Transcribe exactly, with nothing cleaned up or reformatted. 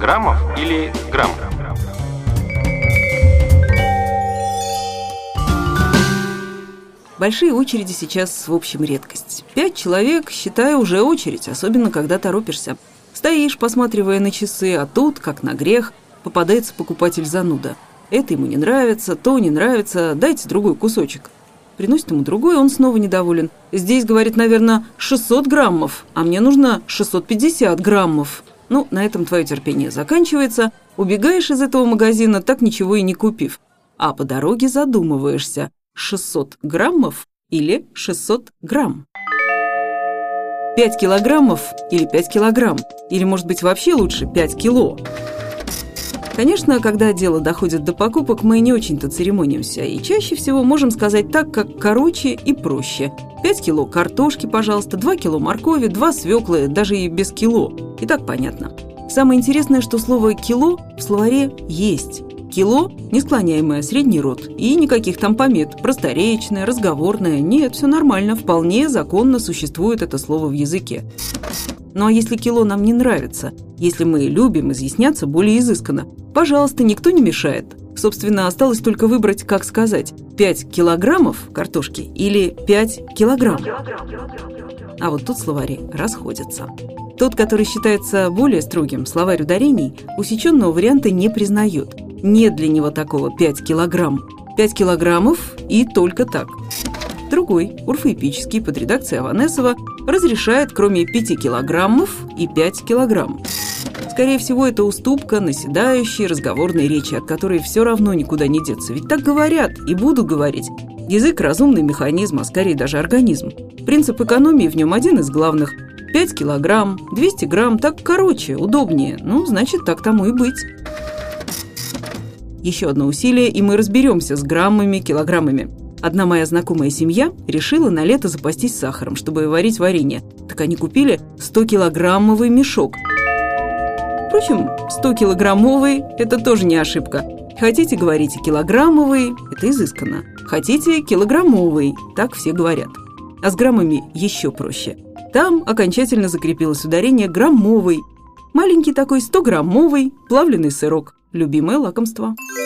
граммов или грамм? Большие очереди сейчас в общем редкость. Пять человек, считай, уже очередь, особенно когда торопишься. Стоишь, посматривая на часы, а тут, как на грех, попадается покупатель-зануда. Это ему не нравится, то не нравится, дайте другой кусочек. Приносит ему другой, он снова недоволен. Здесь, говорит, наверное, шестьсот граммов, а мне нужно шестьсот пятьдесят граммов. Ну, на этом твое терпение заканчивается. Убегаешь из этого магазина, так ничего и не купив. А по дороге задумываешься, шестьсот граммов или шестьсот грамм? пять килограммов или пять килограмм? Или, может быть, вообще лучше пять кило? Конечно, когда дело доходит до покупок, мы не очень-то церемонимся. И чаще всего можем сказать так, как короче и проще. пять кило картошки, пожалуйста, два кило моркови, два свеклы, даже и без кило. И так понятно. Самое интересное, что слово «кило» в словаре есть. Кило – несклоняемое, средний род. И никаких там помет. Просторечное, разговорное. Нет, все нормально. Вполне законно существует это слово в языке. Ну а если кило нам не нравится, если мы любим изъясняться более изысканно, пожалуйста, никто не мешает. Собственно, осталось только выбрать, как сказать, пять килограммов картошки или пять килограмм. А вот тут словари расходятся. Тот, который считается более строгим, словарь ударений, усеченного варианта не признает. Нет для него такого пять килограмм. пять килограммов и только так. Другой, орфоэпический, под редакцией Аванесова, разрешает кроме пяти килограммов и пять килограмм. Скорее всего, это уступка наседающей разговорной речи, от которой все равно никуда не деться. Ведь так говорят и будут говорить. Язык – разумный механизм, а скорее даже организм. Принцип экономии в нем один из главных. пять килограмм, двести грамм, так короче, удобнее. Ну, значит, так тому и быть. Еще одно усилие, и мы разберемся с граммами, килограммами. Одна моя знакомая семья решила на лето запастись сахаром, чтобы варить варенье. Так они купили сто-килограммовый мешок. Впрочем, сто-килограммовый – это тоже не ошибка. Хотите, говорите килограммовый – это изысканно. Хотите килограммовый – так все говорят. А с граммами еще проще. Там окончательно закрепилось ударение «граммовый». Маленький такой сто-граммовый плавленый сырок. Любимое лакомство.